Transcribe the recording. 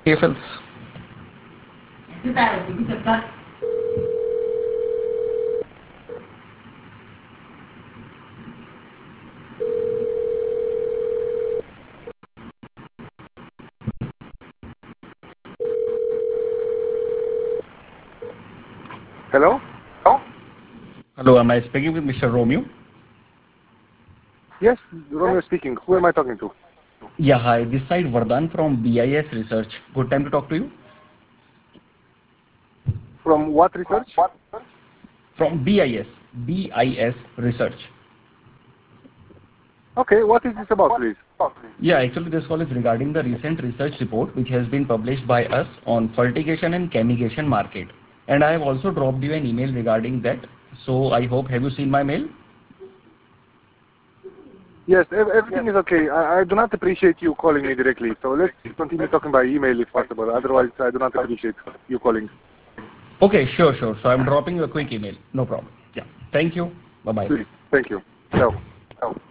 TFLs. Hello? Hello, am I speaking with Mr. Romeo? Yes, Romeo speaking. Who am I talking to? Yeah, hi. This side Vardhan from BIS Research. Good time to talk to you. From what research? From BIS Research. Okay, what is this about, please? Yeah, actually, this call is regarding the recent research report which has been published by us on fertigation and camigation market. And I have also dropped you an email regarding that. So I hope, have you seen my mail? Yes, everything is okay. I do not appreciate you calling me directly, so let's continue talking by email if possible. Otherwise, I do not appreciate you calling. Okay, sure. So I'm dropping you a quick email. No problem. Yeah. Thank you. Bye bye. Please, thank you. Ciao.